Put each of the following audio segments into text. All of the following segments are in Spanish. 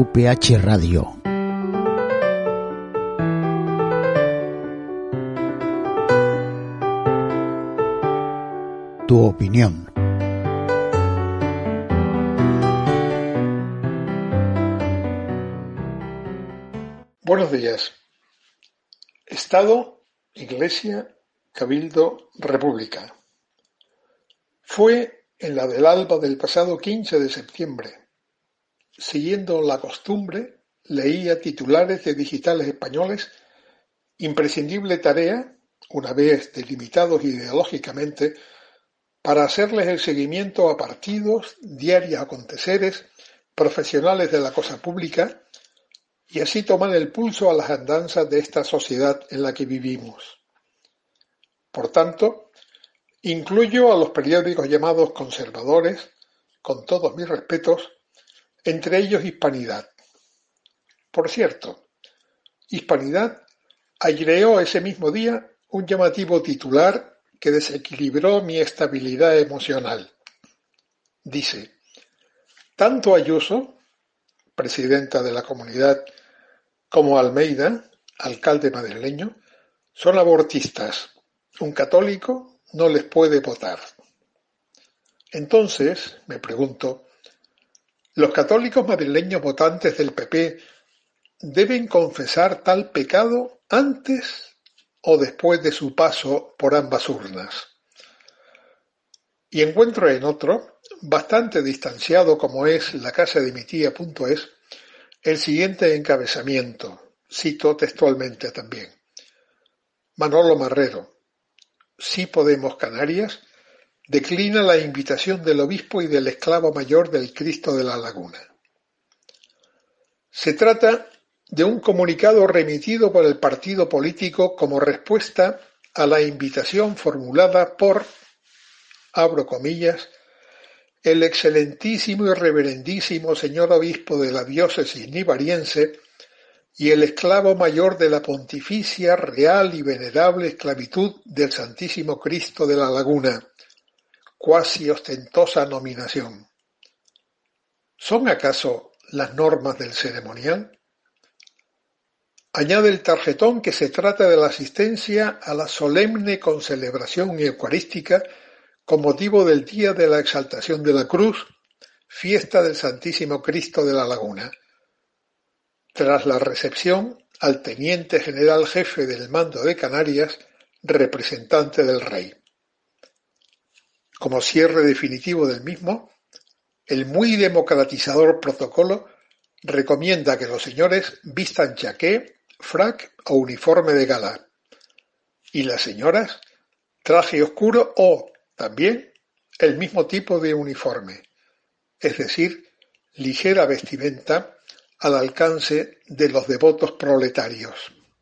QPH Radio. Tu opinión. Buenos días. Estado, Iglesia, Cabildo, República. Fue en la del alba del pasado 15 de septiembre. Siguiendo la costumbre, leía titulares de digitales españoles, imprescindible tarea, una vez delimitados ideológicamente, para hacerles el seguimiento a partidos, diarios aconteceres, profesionales de la cosa pública, y así tomar el pulso a las andanzas de esta sociedad en la que vivimos. Por tanto, incluyo a los periódicos llamados conservadores, con todos mis respetos, entre ellos Hispanidad. Por cierto, Hispanidad aireó ese mismo día un llamativo titular que desequilibró mi estabilidad emocional. Dice: tanto Ayuso, presidenta de la comunidad, como Almeida, alcalde madrileño, son abortistas. Un católico no les puede votar. Entonces, me pregunto, ¿los católicos madrileños votantes del PP deben confesar tal pecado antes o después de su paso por ambas urnas? Y encuentro en otro, bastante distanciado como es la casa de mi tía.es, el siguiente encabezamiento, cito textualmente también. Manolo Marrero, Sí Podemos Canarias, declina la invitación del obispo y del esclavo mayor del Cristo de la Laguna. Se trata de un comunicado remitido por el partido político como respuesta a la invitación formulada por, abro comillas, el excelentísimo y reverendísimo señor obispo de la diócesis nivariense y el esclavo mayor de la pontificia, real y venerable esclavitud del Santísimo Cristo de la Laguna, cuasi ostentosa nominación. ¿Son acaso las normas del ceremonial? Añade el tarjetón que se trata de la asistencia a la solemne concelebración eucarística con motivo del Día de la Exaltación de la Cruz, fiesta del Santísimo Cristo de la Laguna, tras la recepción al Teniente General Jefe del Mando de Canarias, representante del Rey. Como cierre definitivo del mismo, el muy democratizador protocolo recomienda que los señores vistan chaqué, frac o uniforme de gala, y las señoras traje oscuro o, también, el mismo tipo de uniforme, es decir, ligera vestimenta al alcance de los devotos proletarios.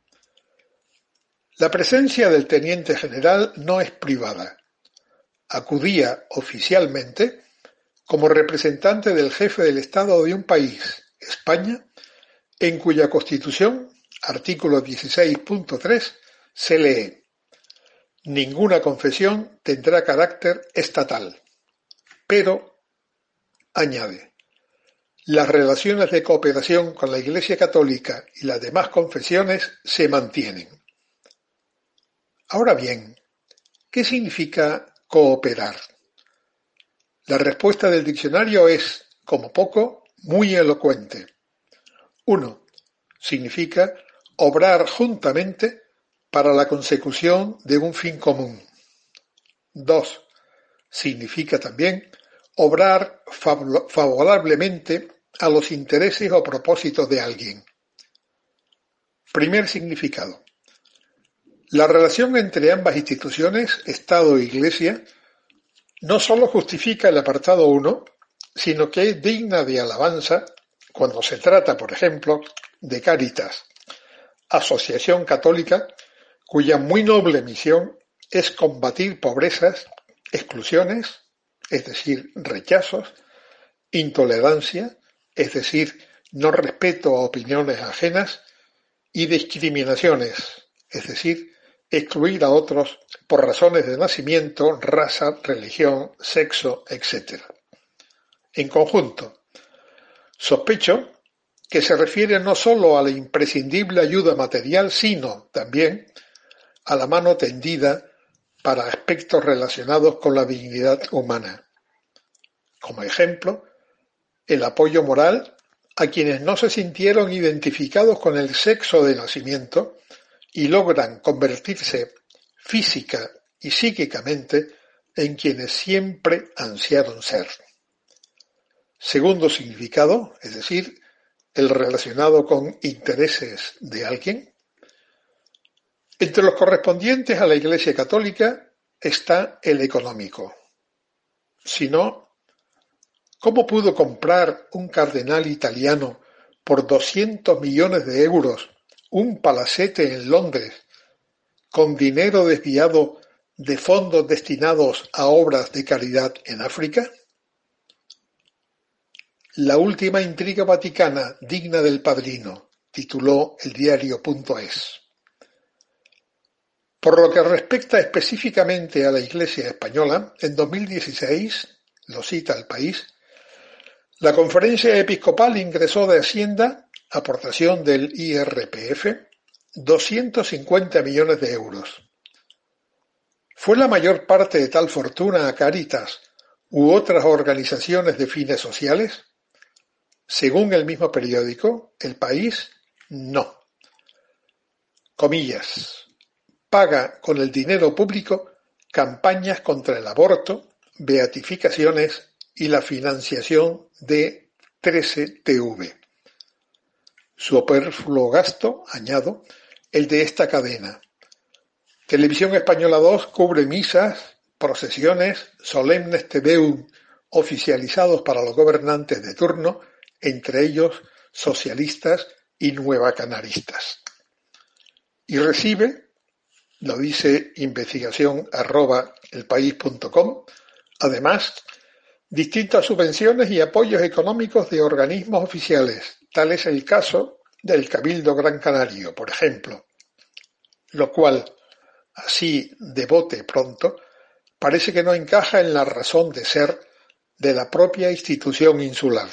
La presencia del teniente general no es privada. Acudía oficialmente como representante del jefe del Estado de un país, España, en cuya Constitución, artículo 16.3, se lee: ninguna confesión tendrá carácter estatal, pero, añade, las relaciones de cooperación con la Iglesia Católica y las demás confesiones se mantienen. Ahora bien, ¿qué significa cooperar? La respuesta del diccionario es, como poco, muy elocuente. 1. Significa obrar juntamente para la consecución de un fin común. 2. Significa también obrar favorablemente a los intereses o propósitos de alguien. Primer significado. La relación entre ambas instituciones, Estado e Iglesia, no sólo justifica el apartado 1, sino que es digna de alabanza cuando se trata, por ejemplo, de Cáritas, asociación católica cuya muy noble misión es combatir pobrezas, exclusiones, es decir, rechazos, intolerancia, es decir, no respeto a opiniones ajenas, y discriminaciones, es decir, excluir a otros por razones de nacimiento, raza, religión, sexo, etc. En conjunto, sospecho que se refiere no sólo a la imprescindible ayuda material, sino también a la mano tendida para aspectos relacionados con la dignidad humana. Como ejemplo, el apoyo moral a quienes no se sintieron identificados con el sexo de nacimiento y logran convertirse física y psíquicamente en quienes siempre ansiaron ser. Segundo significado, es decir, el relacionado con intereses de alguien. Entre los correspondientes a la Iglesia Católica está el económico. Si no, ¿cómo pudo comprar un cardenal italiano por 200 millones de euros un palacete en Londres con dinero desviado de fondos destinados a obras de caridad en África? La última intriga vaticana digna del padrino, tituló el diario.es. Por lo que respecta específicamente a la Iglesia española, en 2016, lo cita El País, la Conferencia Episcopal ingresó de Hacienda, aportación del IRPF, 250 millones de euros. ¿Fue la mayor parte de tal fortuna a Cáritas u otras organizaciones de fines sociales? Según el mismo periódico, El País, no. Comillas. Paga con el dinero público campañas contra el aborto, beatificaciones y la financiación de 13TV. Superfluo gasto, añado, el de esta cadena. Televisión Española 2 cubre misas, procesiones, solemnes tedeum oficializados para los gobernantes de turno, entre ellos socialistas y nuevacanaristas. Y recibe, lo dice investigación@elpaís.com, además, distintas subvenciones y apoyos económicos de organismos oficiales. Tal es el caso del Cabildo Gran Canario, por ejemplo, lo cual, así de bote pronto, parece que no encaja en la razón de ser de la propia institución insular.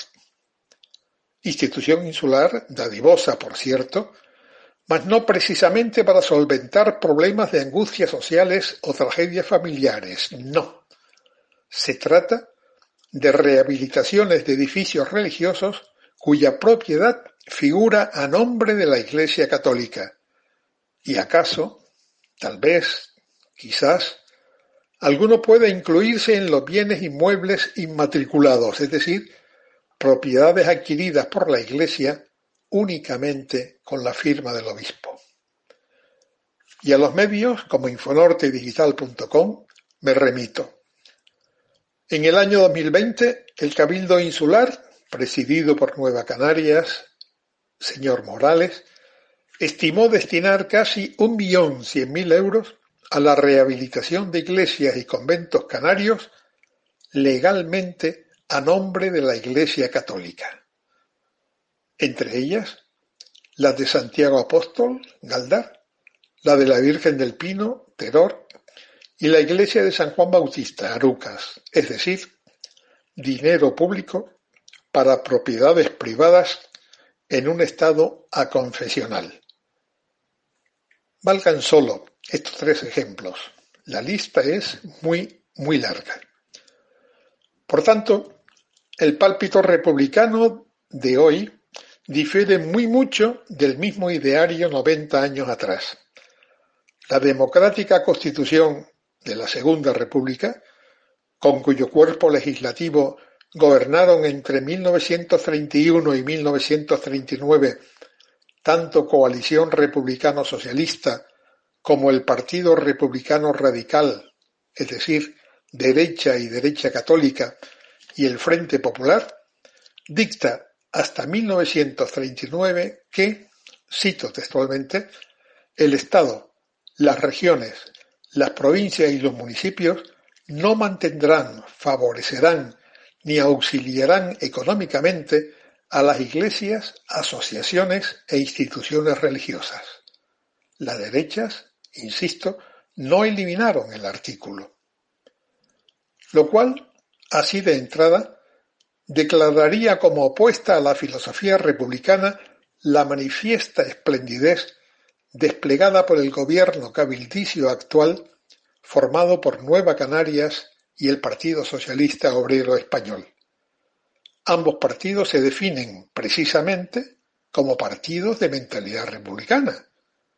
Institución insular, dadivosa por cierto, mas no precisamente para solventar problemas de angustias sociales o tragedias familiares, no. Se trata de rehabilitaciones de edificios religiosos cuya propiedad figura a nombre de la Iglesia Católica. Y acaso, tal vez, quizás, alguno pueda incluirse en los bienes inmuebles inmatriculados, es decir, propiedades adquiridas por la Iglesia únicamente con la firma del obispo. Y a los medios, como infonortedigital.com, me remito. En el año 2020, el Cabildo Insular, presidido por Nueva Canarias, señor Morales, estimó destinar casi 1.100.000 euros a la rehabilitación de iglesias y conventos canarios legalmente a nombre de la Iglesia Católica. Entre ellas, las de Santiago Apóstol, Galdar, la de la Virgen del Pino, Teror, y la Iglesia de San Juan Bautista, Arucas, es decir, dinero público para propiedades privadas en un estado aconfesional. Valgan solo estos 3 ejemplos. La lista es muy, muy larga. Por tanto, el pálpito republicano de hoy difiere muy mucho del mismo ideario 90 años atrás. La democrática Constitución de la Segunda República, con cuyo cuerpo legislativo gobernaron entre 1931 y 1939 tanto Coalición Republicano-Socialista como el Partido Republicano Radical, es decir, derecha y derecha católica, y el Frente Popular, dicta hasta 1939 que, cito textualmente, el Estado, las regiones, las provincias y los municipios no mantendrán, favorecerán ni auxiliarán económicamente a las iglesias, asociaciones e instituciones religiosas. Las derechas, insisto, no eliminaron el artículo. Lo cual, así de entrada, declararía como opuesta a la filosofía republicana la manifiesta esplendidez desplegada por el gobierno cabildicio actual formado por Nueva Canarias y el Partido Socialista Obrero Español. Ambos partidos se definen precisamente como partidos de mentalidad republicana.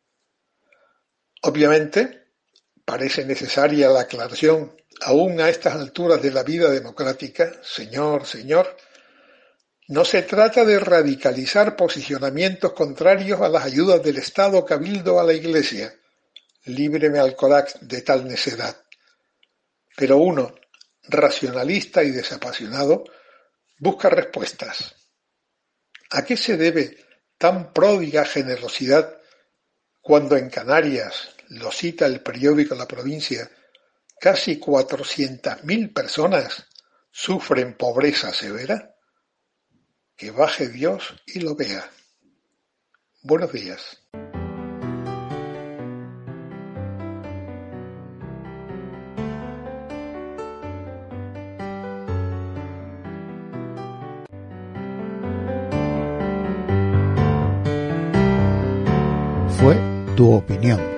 Obviamente, parece necesaria la aclaración, aún a estas alturas de la vida democrática, señor, no se trata de radicalizar posicionamientos contrarios a las ayudas del Estado cabildo a la Iglesia. Líbreme Alcorax de tal necedad. Pero uno, racionalista y desapasionado, busca respuestas. ¿A qué se debe tan pródiga generosidad cuando en Canarias, lo cita el periódico La Provincia, casi 400.000 personas sufren pobreza severa? Que baje Dios y lo vea. Buenos días. Fue tu opinión.